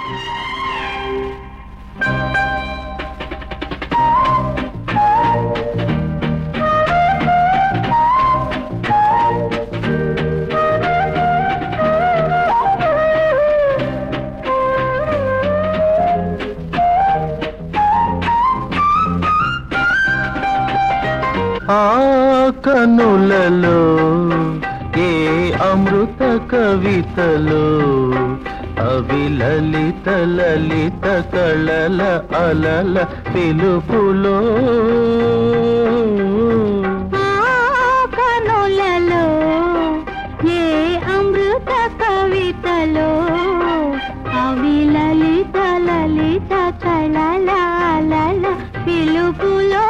ఆ కనులలో ఏ అమృత కవితలో అవి లలిత లలిత కళల అలల పిలుపులో కనులలో ఏ అమృత కవితలో అవి లలిత లలిత కళల అలల పిలుపులో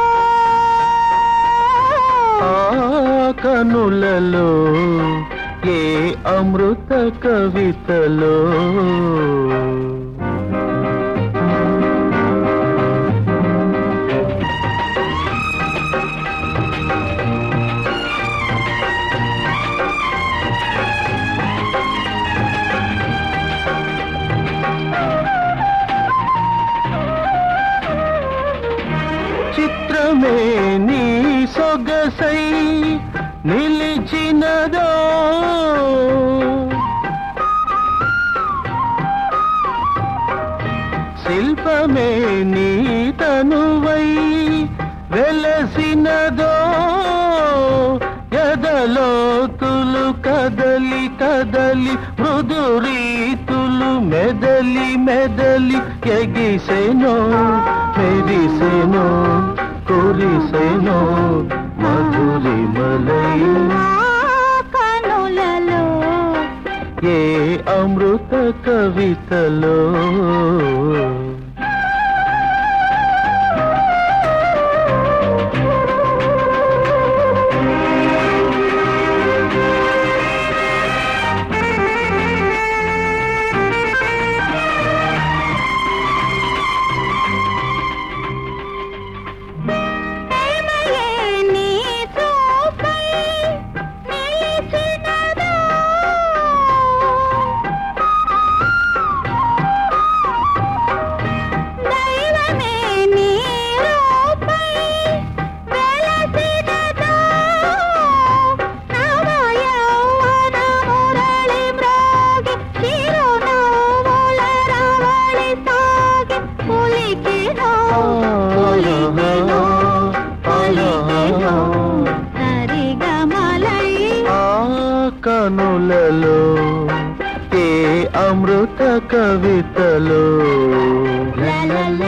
కనులలో ఏ అమృత కవితలో చిత్రమే నీ సొగసై నిలిచినదో శిల్పమే నీ తనువై వెలసినదో ఎదలోతులు కదలి కదలి మృదు రీతులు మెదలి మెదలి ఎగిసెనో మెరిసెనో కురిసెనో మధురిమలై కనులలో ఏ అమృత కవితలో కనులలో ఏ అమృత కవితలో